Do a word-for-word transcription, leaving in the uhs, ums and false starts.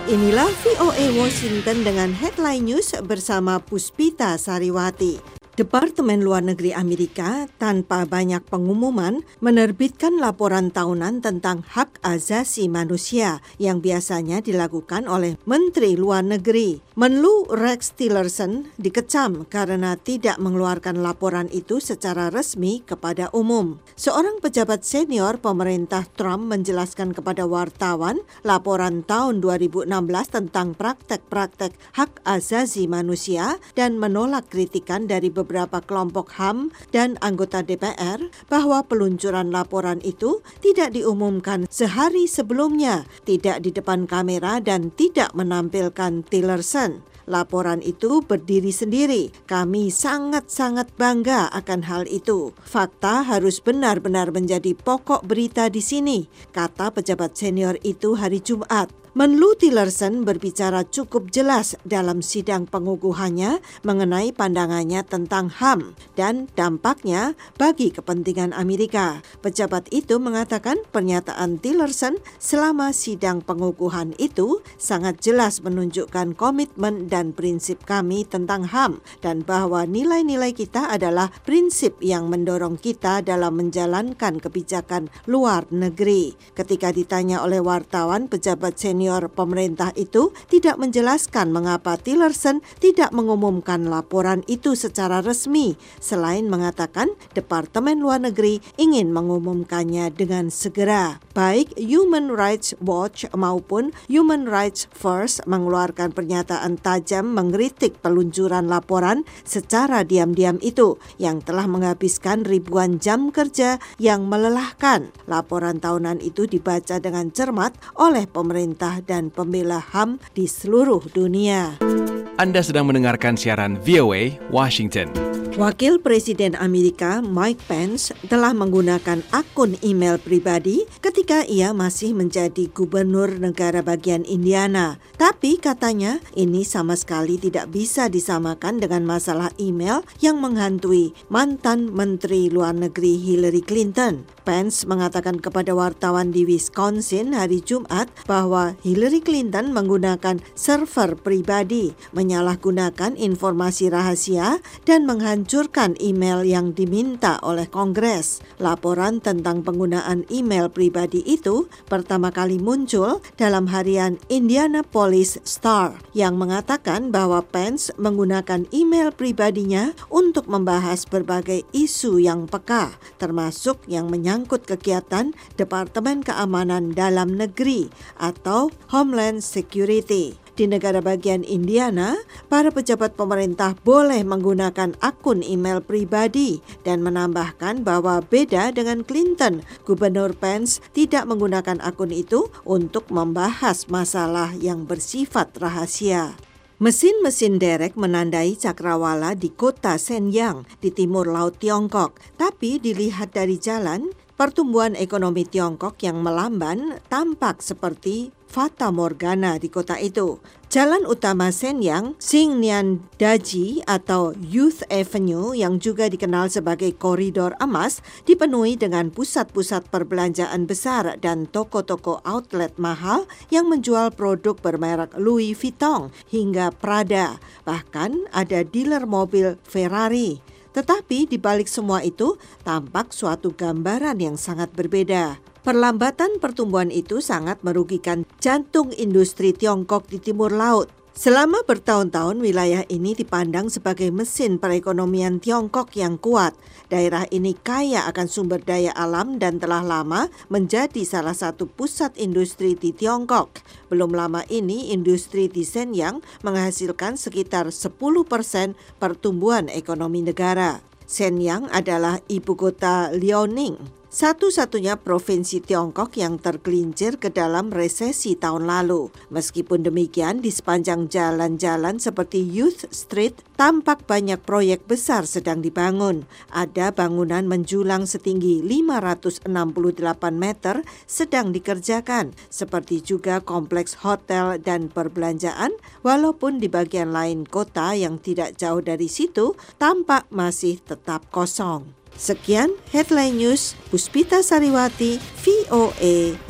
Inilah V O A Washington dengan headline news bersama Puspita Sariwati. Departemen Luar Negeri Amerika tanpa banyak pengumuman menerbitkan laporan tahunan tentang hak asasi manusia yang biasanya dilakukan oleh Menteri Luar Negeri. Menlu Rex Tillerson dikecam karena tidak mengeluarkan laporan itu secara resmi kepada umum. Seorang pejabat senior pemerintah Trump menjelaskan kepada wartawan laporan tahun dua ribu enam belas tentang praktek-praktek hak asasi manusia dan menolak kritikan dari beberapa beberapa kelompok H A M dan anggota D P R bahwa peluncuran laporan itu tidak diumumkan sehari sebelumnya, tidak di depan kamera dan tidak menampilkan Tillerson. Laporan itu berdiri sendiri. Kami sangat-sangat bangga akan hal itu. Fakta harus benar-benar menjadi pokok berita di sini, kata pejabat senior itu hari Jumat. Menlu Tillerson berbicara cukup jelas dalam sidang pengukuhannya mengenai pandangannya tentang H A M dan dampaknya bagi kepentingan Amerika. Pejabat itu mengatakan pernyataan Tillerson selama sidang pengukuhan itu sangat jelas menunjukkan komitmen dan prinsip kami tentang H A M dan bahwa nilai-nilai kita adalah prinsip yang mendorong kita dalam menjalankan kebijakan luar negeri. Ketika ditanya oleh wartawan, pejabat senior pemerintah itu tidak menjelaskan mengapa Tillerson tidak mengumumkan laporan itu secara resmi, selain mengatakan Departemen Luar Negeri ingin mengumumkannya dengan segera. Baik Human Rights Watch maupun Human Rights First mengeluarkan pernyataan tajam mengkritik peluncuran laporan secara diam-diam itu yang telah menghabiskan ribuan jam kerja yang melelahkan. Laporan tahunan itu dibaca dengan cermat oleh pemerintah dan pembela H A M di seluruh dunia. Anda sedang mendengarkan siaran V O A Washington. Wakil Presiden Amerika Mike Pence telah menggunakan akun email pribadi ketika ia masih menjadi gubernur negara bagian Indiana. Tapi katanya ini sama sekali tidak bisa disamakan dengan masalah email yang menghantui mantan Menteri Luar Negeri Hillary Clinton. Pence mengatakan kepada wartawan di Wisconsin hari Jumat bahwa Hillary Clinton menggunakan server pribadi, menyalahgunakan informasi rahasia, dan menghancurkan email yang diminta oleh Kongres. Laporan tentang penggunaan email pribadi itu pertama kali muncul dalam harian Indianapolis Star yang mengatakan bahwa Pence menggunakan email pribadinya untuk membahas berbagai isu yang peka, termasuk yang menyangkut kegiatan Departemen Keamanan Dalam Negeri atau Homeland Security. Di negara bagian Indiana, para pejabat pemerintah boleh menggunakan akun email pribadi dan menambahkan bahwa beda dengan Clinton, Gubernur Pence tidak menggunakan akun itu untuk membahas masalah yang bersifat rahasia. Mesin-mesin derek menandai cakrawala di kota Shenyang di timur laut Tiongkok, tapi dilihat dari jalan, pertumbuhan ekonomi Tiongkok yang melamban tampak seperti fata morgana di kota itu. Jalan utama Shenyang, Xingnian Daji atau Youth Avenue yang juga dikenal sebagai koridor emas, dipenuhi dengan pusat-pusat perbelanjaan besar dan toko-toko outlet mahal yang menjual produk bermerek Louis Vuitton hingga Prada. Bahkan ada dealer mobil Ferrari. Tetapi di balik semua itu tampak suatu gambaran yang sangat berbeda. Perlambatan pertumbuhan itu sangat merugikan jantung industri Tiongkok di timur laut. Selama bertahun-tahun wilayah ini dipandang sebagai mesin perekonomian Tiongkok yang kuat. Daerah ini kaya akan sumber daya alam dan telah lama menjadi salah satu pusat industri di Tiongkok. Belum lama ini industri di Shenyang menghasilkan sekitar sepuluh persen pertumbuhan ekonomi negara. Shenyang adalah ibu kota Liaoning, satu-satunya provinsi Tiongkok yang tergelincir ke dalam resesi tahun lalu. Meskipun demikian, di sepanjang jalan-jalan seperti Youth Street, tampak banyak proyek besar sedang dibangun. Ada bangunan menjulang setinggi lima ratus enam puluh delapan meter sedang dikerjakan, seperti juga kompleks hotel dan perbelanjaan, walaupun di bagian lain kota yang tidak jauh dari situ, tampak masih tetap kosong. Sekian Headline News, Puspita Sariwati, V O A